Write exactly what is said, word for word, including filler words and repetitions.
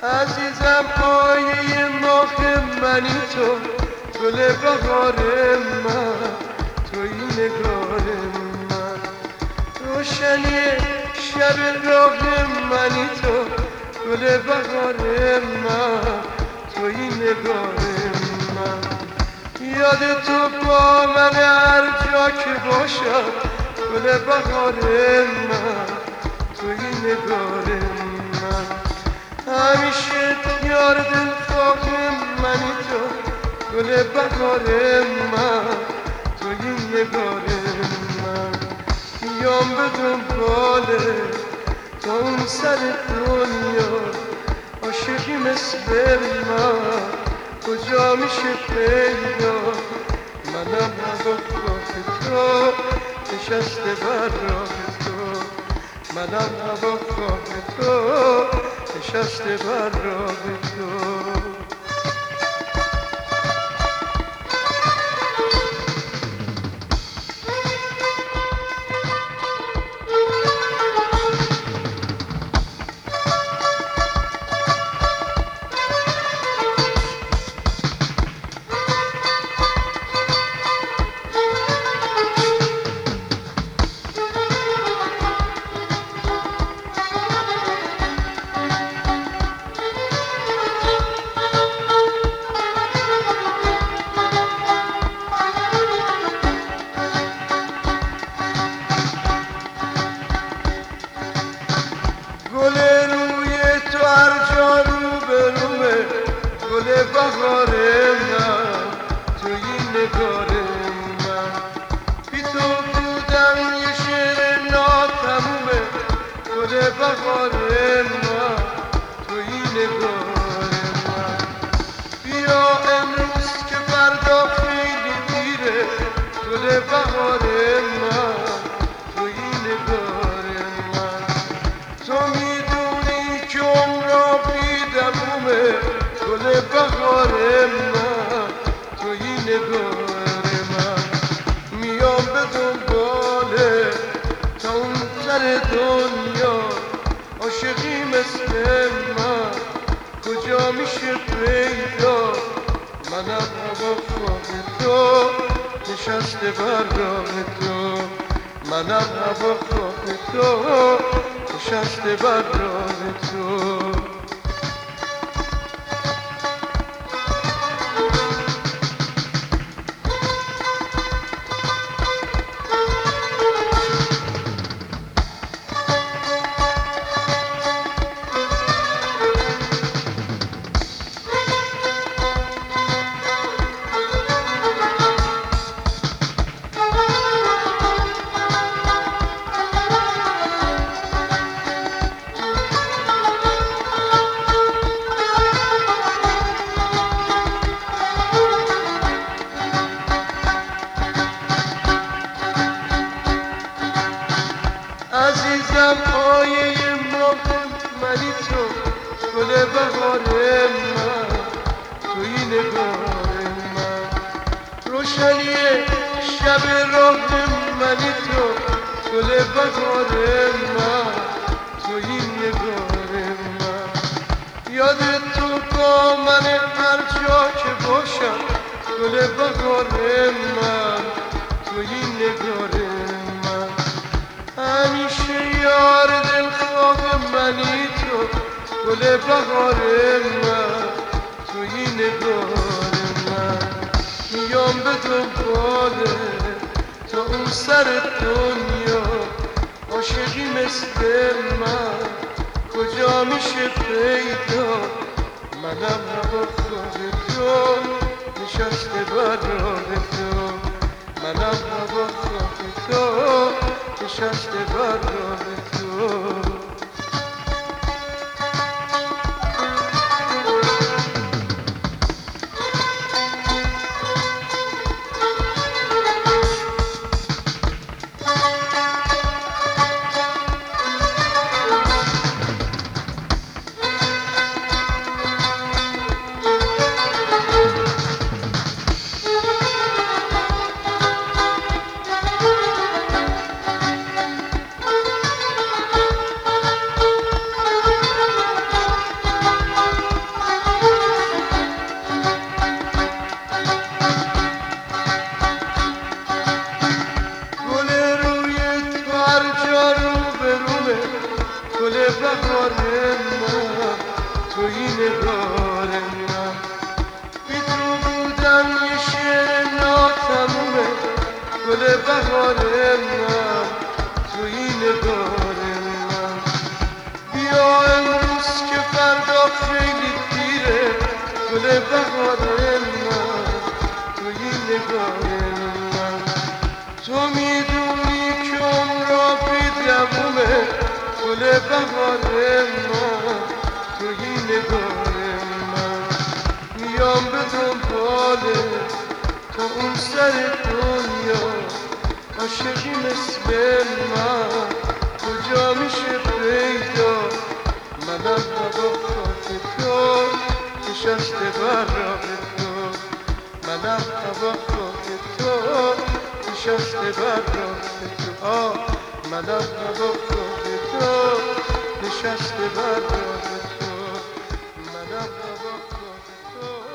عزیزم پایه ماه منی تو، گل بهار من توی نگار من، روشنی شب راه منی تو، گل بهار من توی نگار من. یاد تو با من هر جا که باشم، گل بهار من توی نگار من. همیشه یار دلخواه منی تو، گل بهار من توی نگار من. میام به دنبال تا اون سر دنیا، عاشقی مثل من کجا میشه پیدا؟ منم هواخواه تو، نشسته بر راه تو، منم هواخواه تو، نشسته بر راه تو. گل روی تو هر جا رو به رومه، گل بهار من توی نگار من. بی تو بودم یه شعر ناتمومه، گل بهار من توی نگار من. بیا امروز که فردا خیلی دیره، گل بهار من توی نگار من. تو میدونی که عمرا بیدمومه، گل بهار من توی نگار من. میام به دنباله تا اون سر دنیا، عاشقی مثل من کجا میشه پیدا؟ منم هواخواه تو، نشسته بر راه تو، منم هواخواه تو، نشسته بر راه تو. عزیزم پایه ماه منی تو، گل بهار من توی نگار من. روشنی شب راه منی تو، گل بهار من توی نگار من. یاد تو با من هر جا که باشم، گل بهار من توی نگار من. همیشه یار دلخواه منی تو، گل بهار من توی نگار من. میام به دنباله تا اون سر دنیا، عاشقی مثل من کجا میشه پیدا؟ منم هواخواه تو، نشسته بر راه تو، منم هواخواه تو، نشسته بر راه تو. من، تویی نگار من. بی تو بودن یه شعر ناتمومه، گل بهار من، تویی نگار من. بیا امروز که فردا خیلی دیره، گل بهار من، تویی نگار من. تو میدونی که عمرا بی دوومه، گل بهار من، تویی نگار من. میام به دنباله تا اون سر دنیا، عاشقی مثل من کجا میشه پیدا؟ منم هوا خاک تو نشسته بر راه تو، منم هوا خاک تو نشسته بر راه تو. آه منم هوا خاک تو نشسته بر راه تو، منم هوا خاک تو.